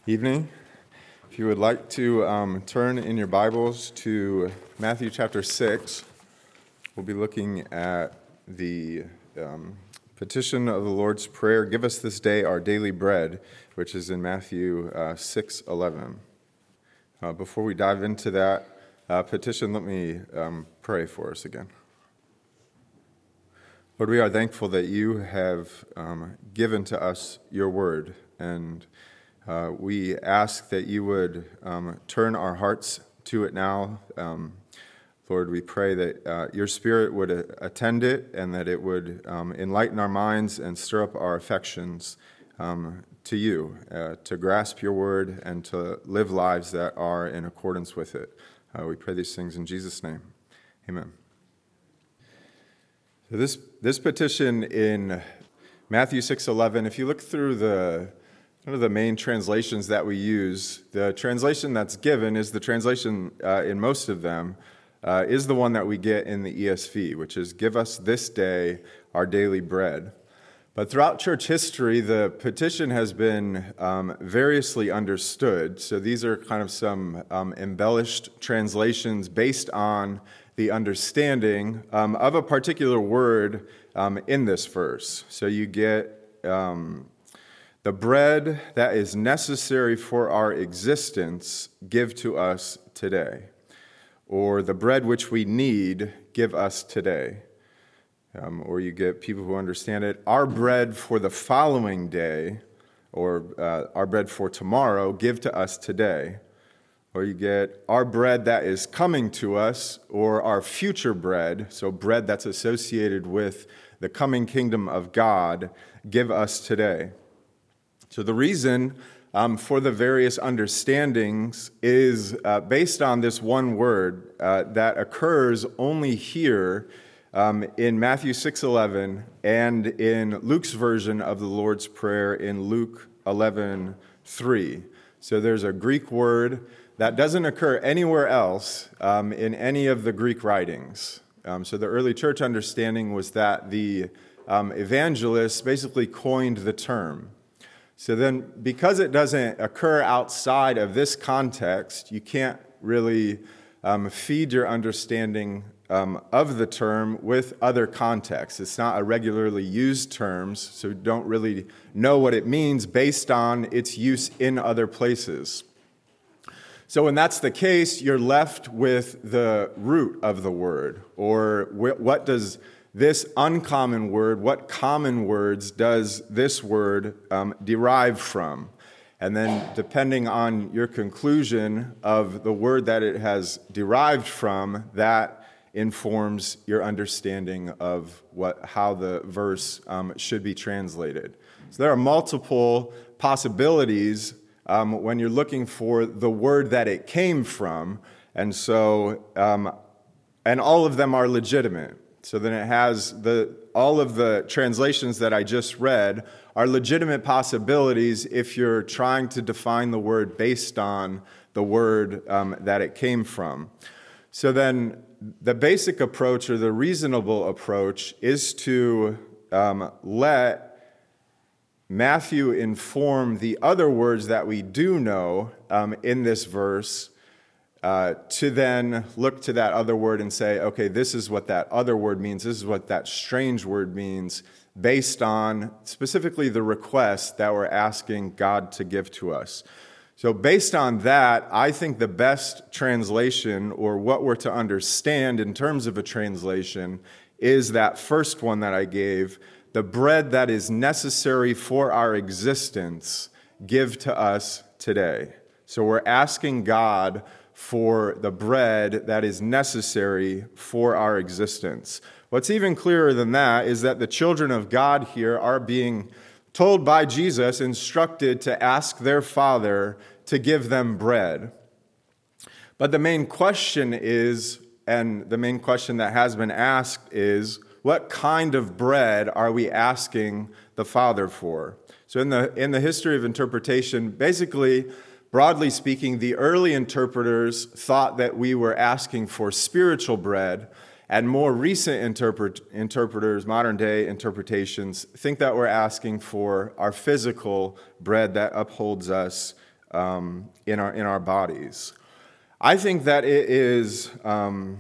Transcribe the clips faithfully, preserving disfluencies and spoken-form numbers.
Evening. If you would like to um, turn in your Bibles to Matthew chapter six, we'll be looking at the um, petition of the Lord's Prayer, "Give us this day our daily bread," which is in Matthew uh, six eleven. Uh, before we dive into that uh, petition, let me um, pray for us again. Lord, we are thankful that you have um, given to us your word, and uh, we ask that you would um, turn our hearts to it now. Um, Lord, we pray that uh, your Spirit would attend it and that it would um, enlighten our minds and stir up our affections um, to you, uh, to grasp your word and to live lives that are in accordance with it. Uh, we pray these things in Jesus' name. Amen. So this this petition in Matthew six eleven, if you look through the one of the main translations that we use, the translation that's given is the translation uh, in most of them uh, is the one that we get in the E S V, which is "Give us this day our daily bread." But throughout church history, the petition has been um, variously understood. So these are kind of some um, embellished translations based on the understanding um, of a particular word um, in this verse. So you get um, the bread that is necessary for our existence, give to us today. Or the bread which we need, give us today. Um, or you get people who understand it, our bread for the following day, or uh, our bread for tomorrow, give to us today. Or you get our bread that is coming to us, or our future bread, so bread that's associated with the coming kingdom of God, give us today. So the reason um, for the various understandings is uh, based on this one word uh, that occurs only here um, in Matthew six eleven and in Luke's version of the Lord's Prayer in Luke eleven three. So there's a Greek word that doesn't occur anywhere else um, in any of the Greek writings. Um, so the early church understanding was that the um, evangelists basically coined the term. So then, because it doesn't occur outside of this context, you can't really um, feed your understanding um, of the term with other contexts. It's not a regularly used term, so you don't really know what it means based on its use in other places. So when that's the case, you're left with the root of the word, or what does this uncommon word, what common words does this word um, derive from? And then depending on your conclusion of the word that it has derived from, that informs your understanding of what how the verse um, should be translated. So there are multiple possibilities Um, when you're looking for the word that it came from, and so, um, and all of them are legitimate. So then it has the all of the translations that I just read are legitimate possibilities if you're trying to define the word based on the word um, that it came from. So then the basic approach or the reasonable approach is to um, let Matthew inform the other words that we do know um, in this verse uh, to then look to that other word and say, okay, this is what that other word means, this is what that strange word means, based on specifically the request that we're asking God to give to us. So based on that, I think the best translation, or what we're to understand in terms of a translation, is that first one that I gave: the bread that is necessary for our existence, give to us today. So we're asking God for the bread that is necessary for our existence. What's even clearer than that is that the children of God here are being told by Jesus, instructed to ask their Father to give them bread. But the main question is, and the main question that has been asked is, what kind of bread are we asking the Father for? So in the in the history of interpretation, basically, broadly speaking, the early interpreters thought that we were asking for spiritual bread, and more recent interpret, interpreters, modern-day interpretations, think that we're asking for our physical bread that upholds us um, in our in our bodies. I think that it is um,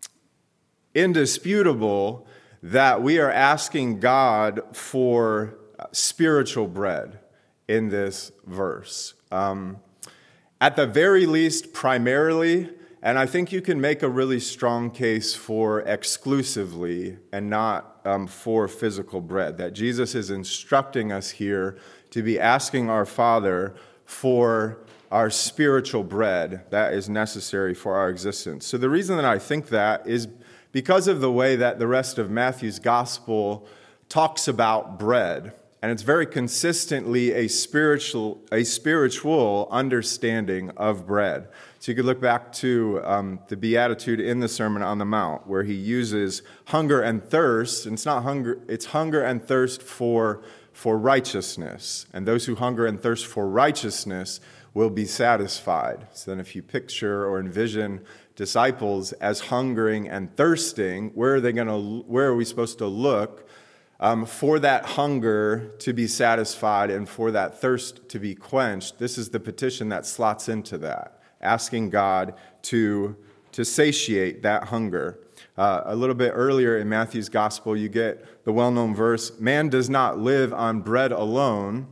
indisputable that we are asking God for spiritual bread in this verse. Um, at the very least, primarily, and I think you can make a really strong case for exclusively and not um, for physical bread, that Jesus is instructing us here to be asking our Father for our spiritual bread that is necessary for our existence. So the reason that I think that is because of the way that the rest of Matthew's gospel talks about bread. And it's very consistently a spiritual, a spiritual understanding of bread. So you could look back to um, the Beatitude in the Sermon on the Mount, where he uses hunger and thirst. And it's not hunger; it's hunger and thirst for for righteousness. And those who hunger and thirst for righteousness will be satisfied. So then, if you picture or envision disciples as hungering and thirsting, where are they going to? Where are we supposed to look? Um, for that hunger to be satisfied and for that thirst to be quenched? This is the petition that slots into that, asking God to, to satiate that hunger. Uh, a little bit earlier in Matthew's gospel, you get the well-known verse, "Man does not live on bread alone,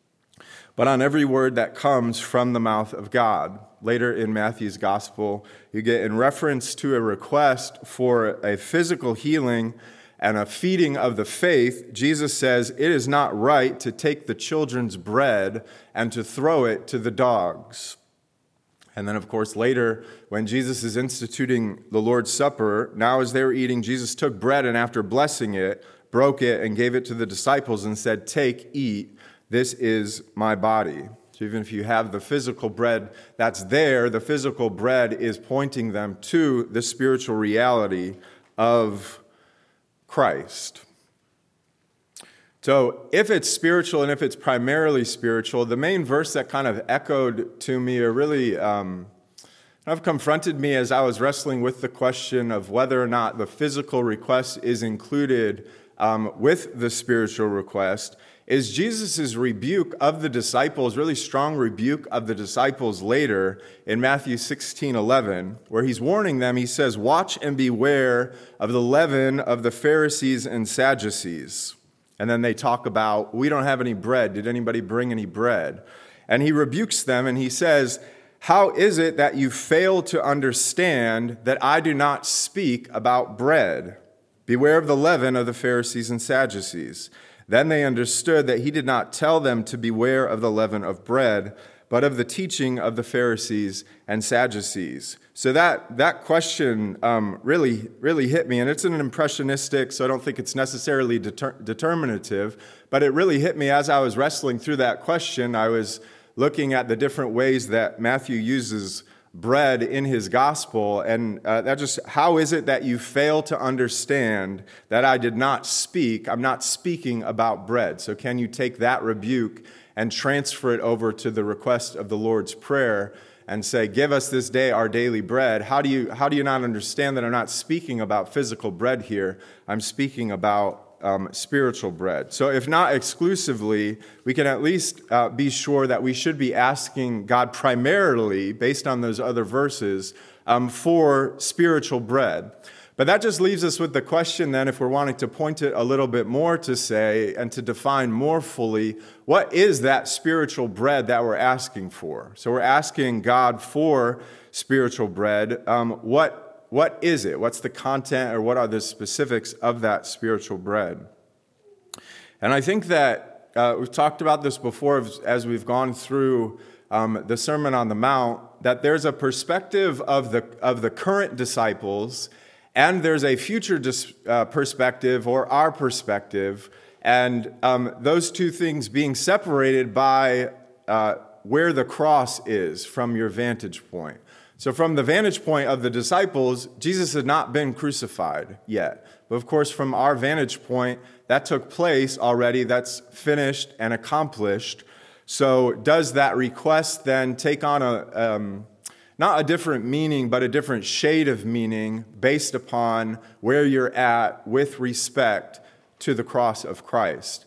but on every word that comes from the mouth of God." Later in Matthew's gospel, you get, in reference to a request for a physical healing and a feeding of the faith, Jesus says, "It is not right to take the children's bread and to throw it to the dogs." And then, of course, later, when Jesus is instituting the Lord's Supper, now as they were eating, Jesus took bread and after blessing it, broke it and gave it to the disciples and said, "Take, eat, this is my body." So even if you have the physical bread that's there, the physical bread is pointing them to the spiritual reality of Christ. So if it's spiritual and if it's primarily spiritual, the main verse that kind of echoed to me or really um, kind of confronted me as I was wrestling with the question of whether or not the physical request is included um, with the spiritual request is Jesus' rebuke of the disciples, really strong rebuke of the disciples later in Matthew sixteen eleven, where he's warning them. He says, "Watch and beware of the leaven of the Pharisees and Sadducees." And then they talk about, "We don't have any bread. Did anybody bring any bread?" And he rebukes them and he says, "How is it that you fail to understand that I do not speak about bread? Beware of the leaven of the Pharisees and Sadducees." Then they understood that he did not tell them to beware of the leaven of bread, but of the teaching of the Pharisees and Sadducees. So that that question um, really, really hit me, and it's an impressionistic, so I don't think it's necessarily deter- determinative, but it really hit me as I was wrestling through that question. I was looking at the different ways that Matthew uses bread in his gospel, and uh, that just, how is it that you fail to understand that I did not speak, I'm not speaking about bread? So can you take that rebuke and transfer it over to the request of the Lord's Prayer and say, "Give us this day our daily bread"? How do you, how do you not understand that I'm not speaking about physical bread here? I'm speaking about Um, spiritual bread. So if not exclusively, we can at least uh, be sure that we should be asking God primarily, based on those other verses, um, for spiritual bread. But that just leaves us with the question then, if we're wanting to point it a little bit more, to say and to define more fully, what is that spiritual bread that we're asking for? So we're asking God for spiritual bread. Um, what What is it? What's the content, or what are the specifics of that spiritual bread? And I think that uh, we've talked about this before as we've gone through um, the Sermon on the Mount, that there's a perspective of the of the current disciples, and there's a future dis, uh, perspective, or our perspective, and um, those two things being separated by uh, where the cross is from your vantage point. So from the vantage point of the disciples, Jesus had not been crucified yet. But of course, from our vantage point, that took place already. That's finished and accomplished. So does that request then take on a um, not a different meaning, but a different shade of meaning based upon where you're at with respect to the cross of Christ?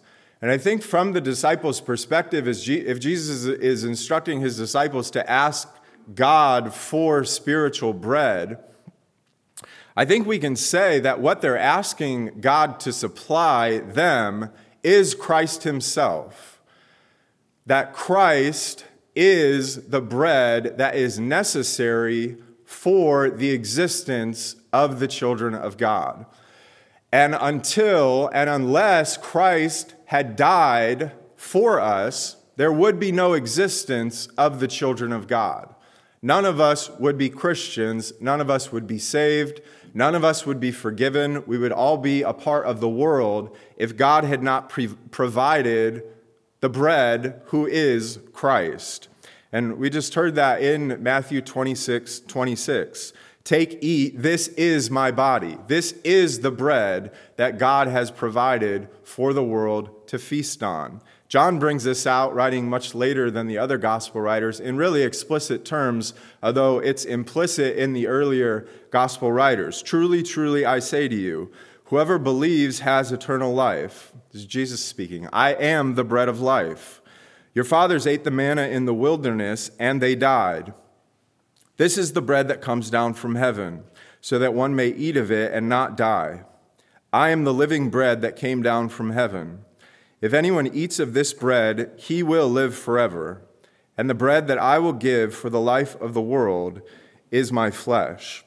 And I think from the disciples' perspective, if Jesus is instructing his disciples to ask God for spiritual bread, I think we can say that what they're asking God to supply them is Christ himself. That Christ is the bread that is necessary for the existence of the children of God. And until and unless Christ had died for us, there would be no existence of the children of God. None of us would be Christians. None of us would be saved. None of us would be forgiven. We would all be a part of the world if God had not pre- provided the bread who is Christ. And we just heard that in Matthew twenty-six twenty-six. Take, eat, this is my body. This is the bread that God has provided for the world to feast on. John brings this out, writing much later than the other gospel writers, in really explicit terms, although it's implicit in the earlier gospel writers. Truly, truly, I say to you, whoever believes has eternal life. This is Jesus speaking. I am the bread of life. Your fathers ate the manna in the wilderness, and they died. This is the bread that comes down from heaven, so that one may eat of it and not die. I am the living bread that came down from heaven. If anyone eats of this bread, he will live forever. And the bread that I will give for the life of the world is my flesh.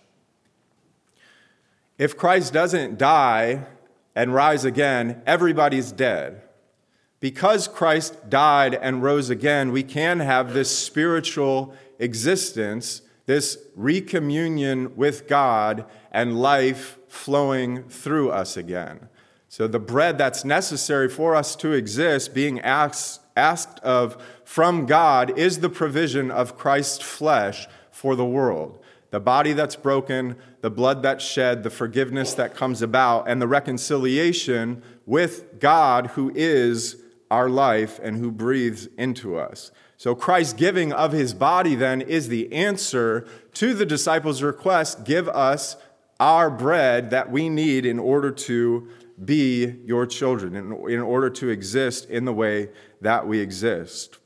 If Christ doesn't die and rise again, everybody's dead. Because Christ died and rose again, we can have this spiritual existence, this recommunion with God and life flowing through us again. So the bread that's necessary for us to exist, being asked, asked of from God, is the provision of Christ's flesh for the world. The body that's broken, the blood that's shed, the forgiveness that comes about, and the reconciliation with God who is our life and who breathes into us. So Christ's giving of his body then is the answer to the disciples' request, give us our bread that we need in order to be your children, in, in order to exist in the way that we exist.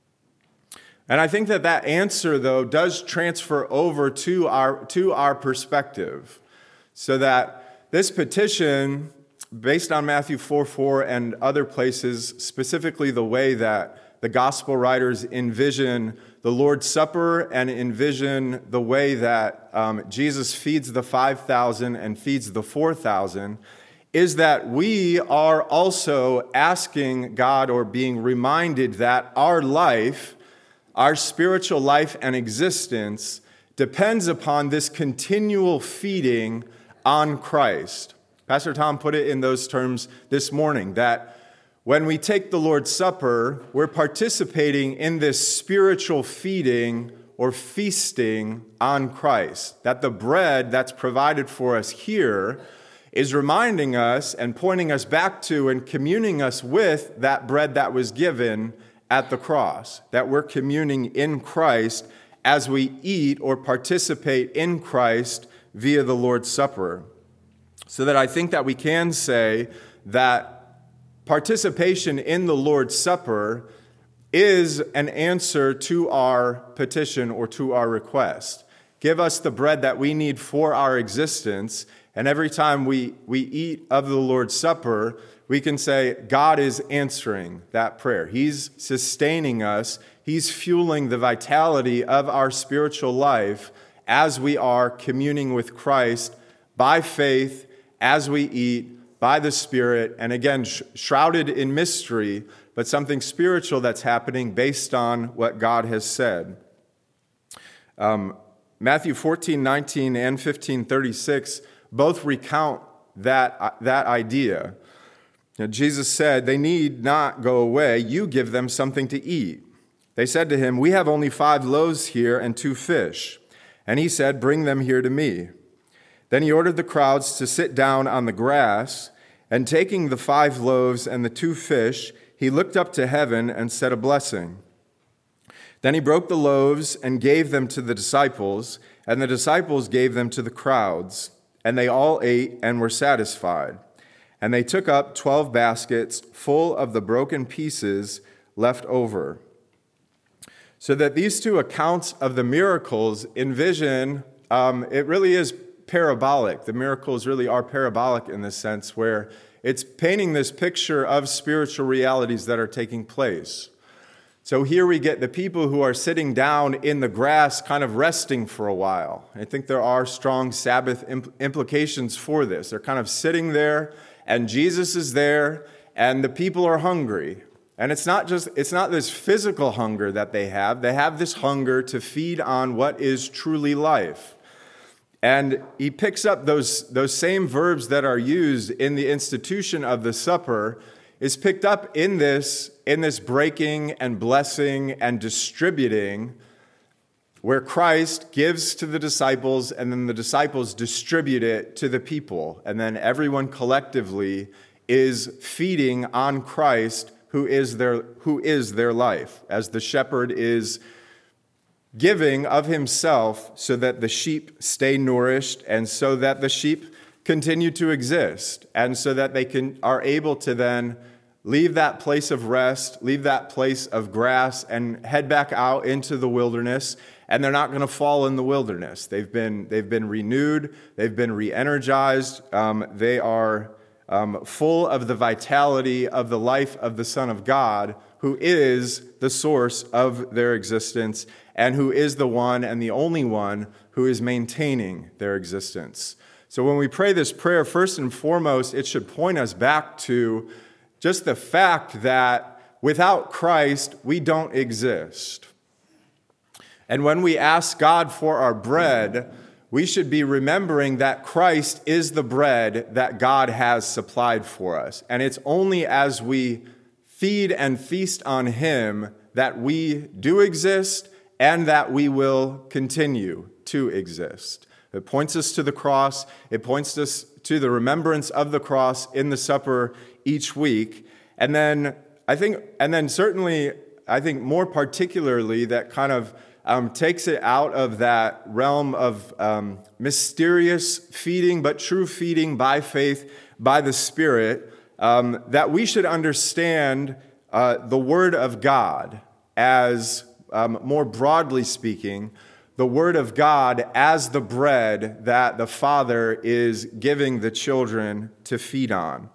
And I think that that answer, though, does transfer over to our, to our perspective, so that this petition, based on Matthew four four and other places, specifically the way that the gospel writers envision the Lord's Supper and envision the way that um, Jesus feeds the five thousand and feeds the four thousand, is that we are also asking God, or being reminded that our life, our spiritual life and existence, depends upon this continual feeding on Christ. Pastor Tom put it in those terms this morning, that when we take the Lord's Supper, we're participating in this spiritual feeding or feasting on Christ. That the bread that's provided for us here is reminding us and pointing us back to and communing us with that bread that was given at the cross. That we're communing in Christ as we eat or participate in Christ via the Lord's Supper. So that I think that we can say that participation in the Lord's Supper is an answer to our petition or to our request. Give us the bread that we need for our existence. And every time we, we eat of the Lord's Supper, we can say, God is answering that prayer. He's sustaining us. He's fueling the vitality of our spiritual life as we are communing with Christ by faith, as we eat, by the Spirit, and again, sh- shrouded in mystery, but something spiritual that's happening based on what God has said. Um, Matthew fourteen nineteen and fifteen thirty-six both recount that, uh, that idea. Now, Jesus said, they need not go away. You give them something to eat. They said to him, we have only five loaves here and two fish. And he said, bring them here to me. Then he ordered the crowds to sit down on the grass, and taking the five loaves and the two fish, he looked up to heaven and said a blessing. Then he broke the loaves and gave them to the disciples, and the disciples gave them to the crowds, and they all ate and were satisfied. And they took up twelve baskets full of the broken pieces left over. So that these two accounts of the miracles envision, um, it really is parabolic. The miracles really are parabolic in this sense, where it's painting this picture of spiritual realities that are taking place. So here we get the people who are sitting down in the grass, kind of resting for a while. I think there are strong Sabbath impl- implications for this. They're kind of sitting there, and Jesus is there, and the people are hungry. And it's not just, it's not this physical hunger that they have. They have this hunger to feed on what is truly life. And he picks up those, those same verbs that are used in the institution of the supper, is picked up in this, in this breaking and blessing and distributing, where Christ gives to the disciples, and then the disciples distribute it to the people. And then everyone collectively is feeding on Christ, who is their, who is their life, as the shepherd is giving of himself so that the sheep stay nourished and so that the sheep continue to exist, and so that they can are able to then leave that place of rest, leave that place of grass, and head back out into the wilderness. And they're not going to fall in the wilderness. They've been they've been renewed. They've been re-energized. Um, they are um, full of the vitality of the life of the Son of God, who is the source of their existence, and who is the one and the only one who is maintaining their existence. So when we pray this prayer, first and foremost, it should point us back to just the fact that without Christ, we don't exist. And when we ask God for our bread, we should be remembering that Christ is the bread that God has supplied for us. And it's only as we feed and feast on him that we do exist and that we will continue to exist. It points us to the cross. It points us to the remembrance of the cross in the supper each week. And then I think, and then certainly, I think more particularly, that kind of um, takes it out of that realm of um, mysterious feeding, but true feeding by faith, by the Spirit, um, that we should understand uh, the Word of God as, um, more broadly speaking, the Word of God as the bread that the Father is giving the children to feed on.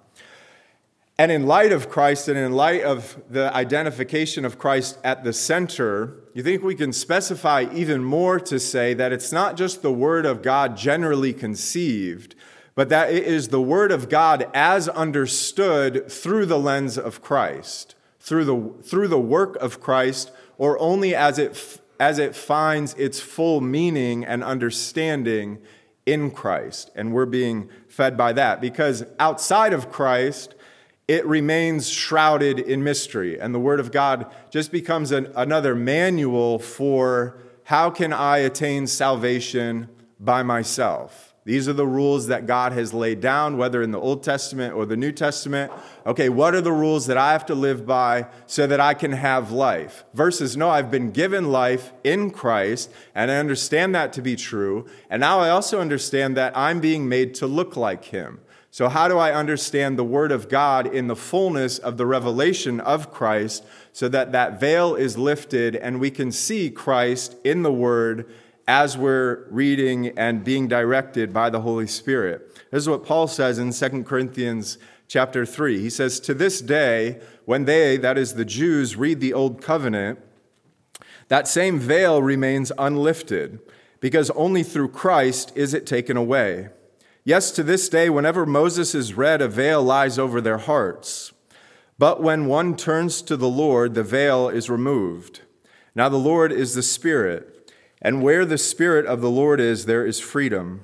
And in light of Christ and in light of the identification of Christ at the center, you think we can specify even more to say that it's not just the Word of God generally conceived, but that it is the Word of God as understood through the lens of Christ, through the, through the work of Christ, or only as it as it finds its full meaning and understanding in Christ. And we're being fed by that, because outside of Christ, it remains shrouded in mystery. And the Word of God just becomes an, another manual for how can I attain salvation by myself. These are the rules that God has laid down, whether in the Old Testament or the New Testament. Okay, what are the rules that I have to live by so that I can have life? Versus, no, I've been given life in Christ, and I understand that to be true. And now I also understand that I'm being made to look like him. So how do I understand the Word of God in the fullness of the revelation of Christ so that that veil is lifted and we can see Christ in the Word as we're reading and being directed by the Holy Spirit? This is what Paul says in Second Corinthians chapter three. He says, "To this day, when they, that is the Jews, read the Old Covenant, that same veil remains unlifted, because only through Christ is it taken away. Yes, to this day, whenever Moses is read, a veil lies over their hearts. But when one turns to the Lord, the veil is removed. Now the Lord is the Spirit, and where the Spirit of the Lord is, there is freedom.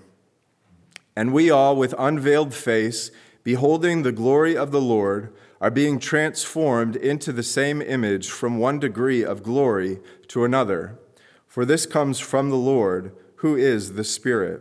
And we all, with unveiled face, beholding the glory of the Lord, are being transformed into the same image from one degree of glory to another. For this comes from the Lord, who is the Spirit."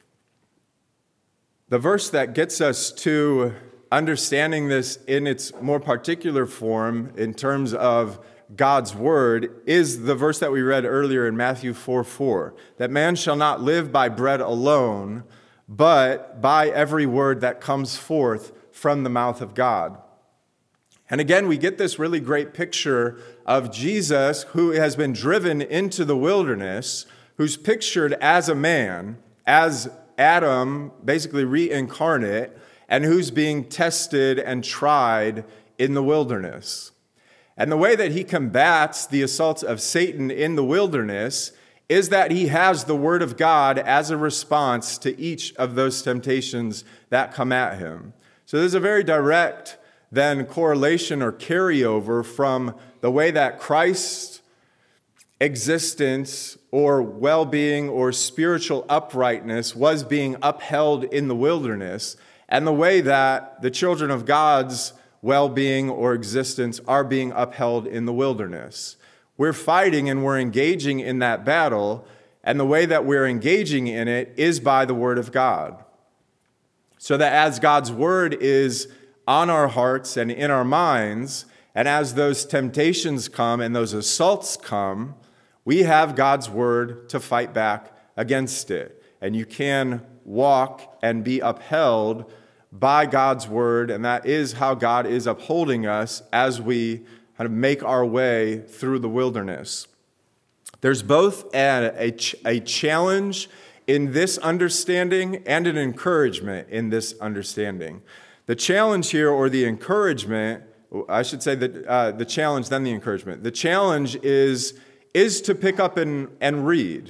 The verse that gets us to understanding this in its more particular form in terms of God's word is the verse that we read earlier in Matthew four four, that man shall not live by bread alone, but by every word that comes forth from the mouth of God. And again, we get this really great picture of Jesus who has been driven into the wilderness, who's pictured as a man, as Adam, basically reincarnate, and who's being tested and tried in the wilderness. And the way that he combats the assaults of Satan in the wilderness is that he has the word of God as a response to each of those temptations that come at him. So there's a very direct then correlation or carryover from the way that Christ's existence or well-being or spiritual uprightness was being upheld in the wilderness, and the way that the children of God's well-being or existence are being upheld in the wilderness. We're fighting and we're engaging in that battle, and the way that we're engaging in it is by the word of God. So that as God's word is on our hearts and in our minds, and as those temptations come and those assaults come, we have God's word to fight back against it. And you can walk and be upheld by God's word, and that is how God is upholding us as we kind of make our way through the wilderness. There's both a, a, a challenge in this understanding and an encouragement in this understanding. The challenge here, or the encouragement, I should say that uh, the challenge, then the encouragement. The challenge is, is to pick up and, and read.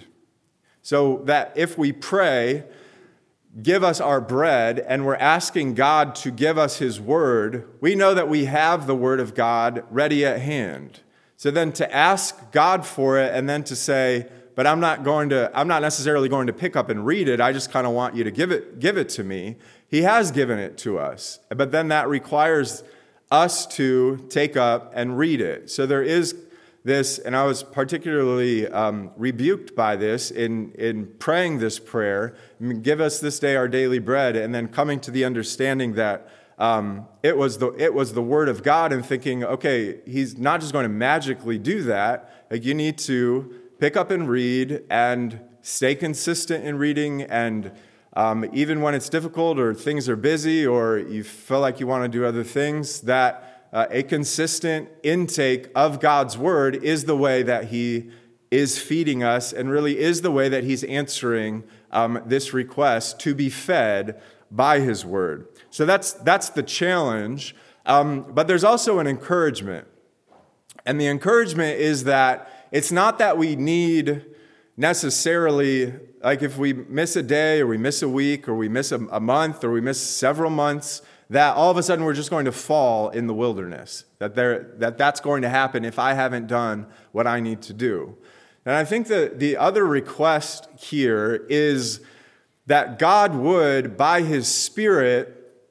So that if we pray, give us our bread, and we're asking God to give us his word, we know that we have the word of God ready at hand. So then to ask God for it and then to say, but I'm not going to, I'm not necessarily going to pick up and read it. I just kind of want you to give it, give it to me. He has given it to us. But then that requires us to take up and read it. So there is this, and I was particularly um, rebuked by this in, in praying this prayer, give us this day our daily bread, and then coming to the understanding that um, it was the it was the word of God, and thinking, okay, he's not just going to magically do that. Like, you need to pick up and read and stay consistent in reading, and um, even when it's difficult or things are busy or you feel like you want to do other things, that uh, a consistent intake of God's word is the way that he is feeding us, and really is the way that he's answering um, this request to be fed by his word. So that's that's the challenge, um, but there's also an encouragement. And the encouragement is that it's not that we need necessarily, like if we miss a day or we miss a week or we miss a, a month or we miss several months, that all of a sudden we're just going to fall in the wilderness, that there that that's going to happen if I haven't done what I need to do. And I think that the other request here is that God would, by his Spirit,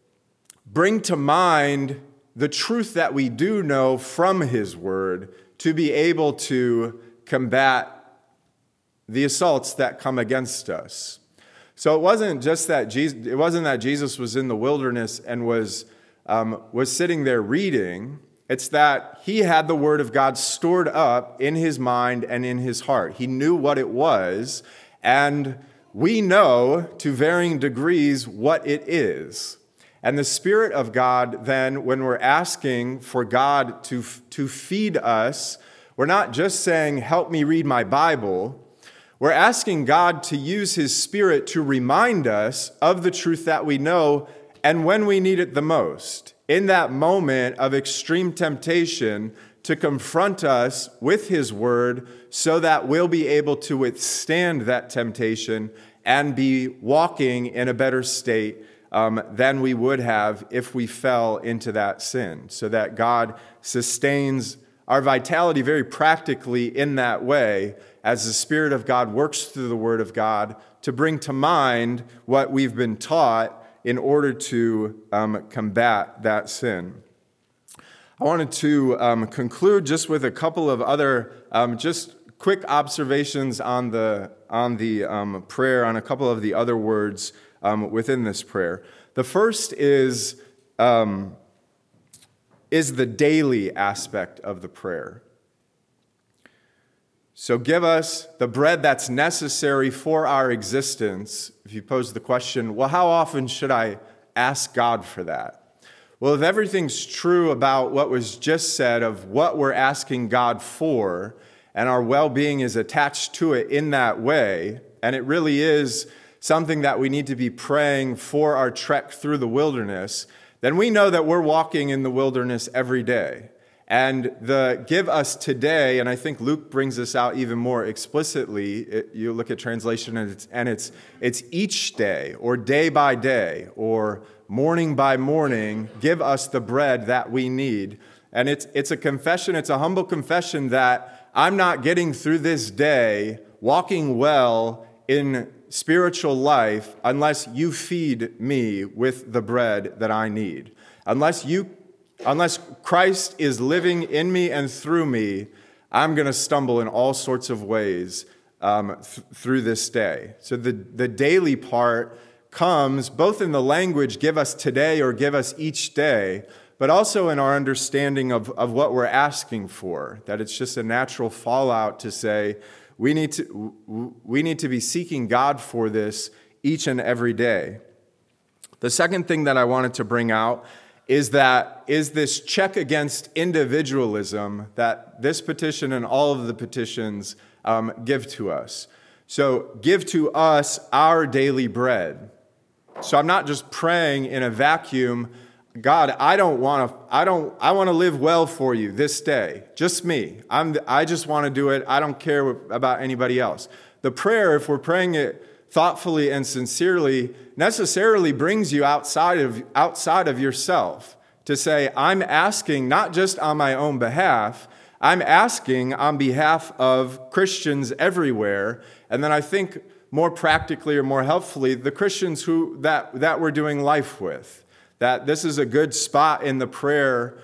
bring to mind the truth that we do know from his word to be able to combat the assaults that come against us. So it wasn't just that Jesus, it wasn't that Jesus was in the wilderness and was um, was sitting there reading. It's that he had the word of God stored up in his mind and in his heart. He knew what it was, and we know to varying degrees what it is. And the Spirit of God, then, when we're asking for God to, to feed us, we're not just saying, help me read my Bible. We're asking God to use his Spirit to remind us of the truth that we know, and when we need it the most, in that moment of extreme temptation, to confront us with his word so that we'll be able to withstand that temptation and be walking in a better state um, than we would have if we fell into that sin. So that God sustains our vitality very practically in that way, as the Spirit of God works through the Word of God to bring to mind what we've been taught in order to um, combat that sin. I wanted to um, conclude just with a couple of other um, just quick observations on the on the um, prayer, on a couple of the other words um, within this prayer. The first is um, is the daily aspect of the prayer. So give us the bread that's necessary for our existence. If you pose the question, well, how often should I ask God for that? Well, if everything's true about what was just said of what we're asking God for, and our well-being is attached to it in that way, and it really is something that we need to be praying for our trek through the wilderness, then we know that we're walking in the wilderness every day. And the give us today, and I think Luke brings this out even more explicitly. It, you look at translation and it's, and it's it's each day or day by day or morning by morning, give us the bread that we need. And it's it's a confession, it's a humble confession that I'm not getting through this day walking well in spiritual life unless you feed me with the bread that I need. Unless you Unless Christ is living in me and through me, I'm going to stumble in all sorts of ways um, th- through this day. So the, the daily part comes both in the language, give us today or give us each day, but also in our understanding of, of what we're asking for, that it's just a natural fallout to say, we need to, we need to be seeking God for this each and every day. The second thing that I wanted to bring out is that is this check against individualism that this petition and all of the petitions um, give to us. So give to us our daily bread. So I'm not just praying in a vacuum, God, I don't want to, I don't, I want to live well for you this day. Just me. I'm, the, I just want to do it. I don't care about anybody else. The prayer, if we're praying it thoughtfully and sincerely, necessarily brings you outside of outside of yourself to say, I'm asking not just on my own behalf, I'm asking on behalf of Christians everywhere. And then I think more practically or more helpfully, the Christians who that, that we're doing life with. That this is a good spot in the prayer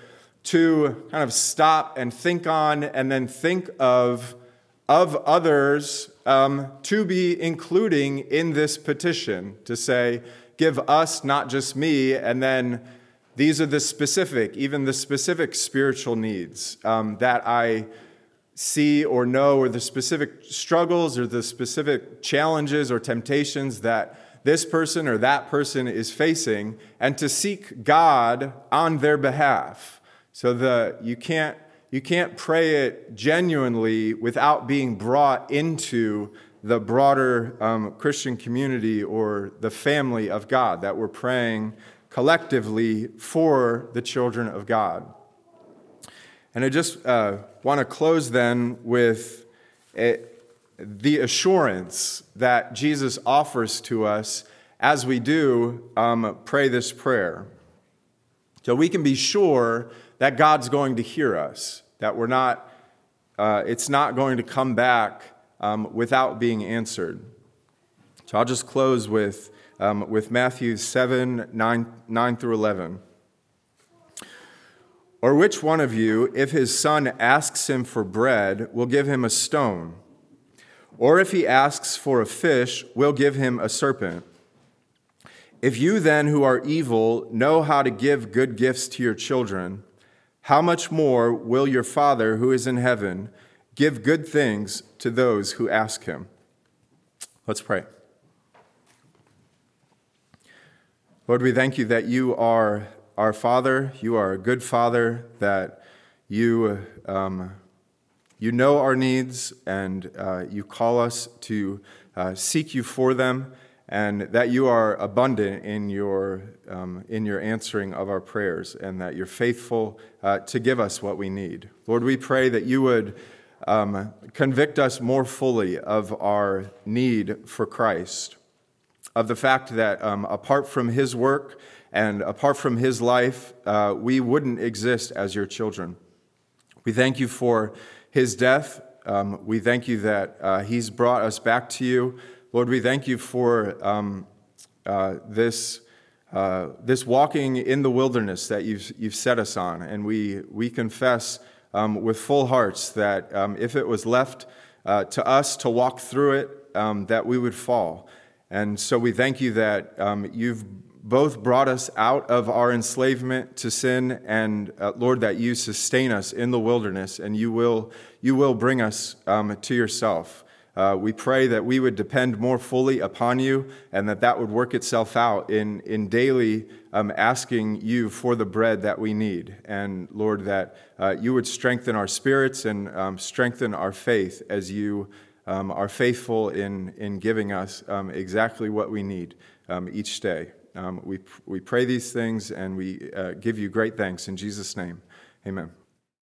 to kind of stop and think on and then think of of others um, to be including in this petition, to say, give us, not just me, and then these are the specific, even the specific spiritual needs um, that I see or know, or the specific struggles or the specific challenges or temptations that this person or that person is facing, and to seek God on their behalf. So the you can't You can't pray it genuinely without being brought into the broader um, Christian community or the family of God, that we're praying collectively for the children of God. And I just uh, want to close then with a, the assurance that Jesus offers to us as we do um, pray this prayer. So we can be sure that God's going to hear us, that we're not, uh, it's not going to come back um, without being answered. So I'll just close with, um, with Matthew seven, nine, nine through eleven. Or which one of you, if his son asks him for bread, will give him a stone? Or if he asks for a fish, will give him a serpent? If you then, who are evil, know how to give good gifts to your children, how much more will your Father who is in heaven give good things to those who ask him? Let's pray. Lord, we thank you that you are our Father. You are a good Father, that you, um, you know our needs, and uh, you call us to uh, seek you for them, and that you are abundant in your um, in your answering of our prayers, and that you're faithful uh, to give us what we need. Lord, we pray that you would um, convict us more fully of our need for Christ, of the fact that um, apart from his work and apart from his life, uh, we wouldn't exist as your children. We thank you for his death. Um, we thank you that uh, he's brought us back to you. Lord, we thank you for um, uh, this uh, this walking in the wilderness that you've you've set us on, and we we confess um, with full hearts that um, if it was left uh, to us to walk through it, um, that we would fall. And so we thank you that um, you've both brought us out of our enslavement to sin, and uh, Lord, that you sustain us in the wilderness, and you will you will bring us um, to yourself. Uh, we pray that we would depend more fully upon you and that that would work itself out in, in daily um, asking you for the bread that we need. And Lord, that uh, you would strengthen our spirits and um, strengthen our faith as you um, are faithful in, in giving us um, exactly what we need um, each day. Um, we, we pray these things and we uh, give you great thanks in Jesus' name. Amen.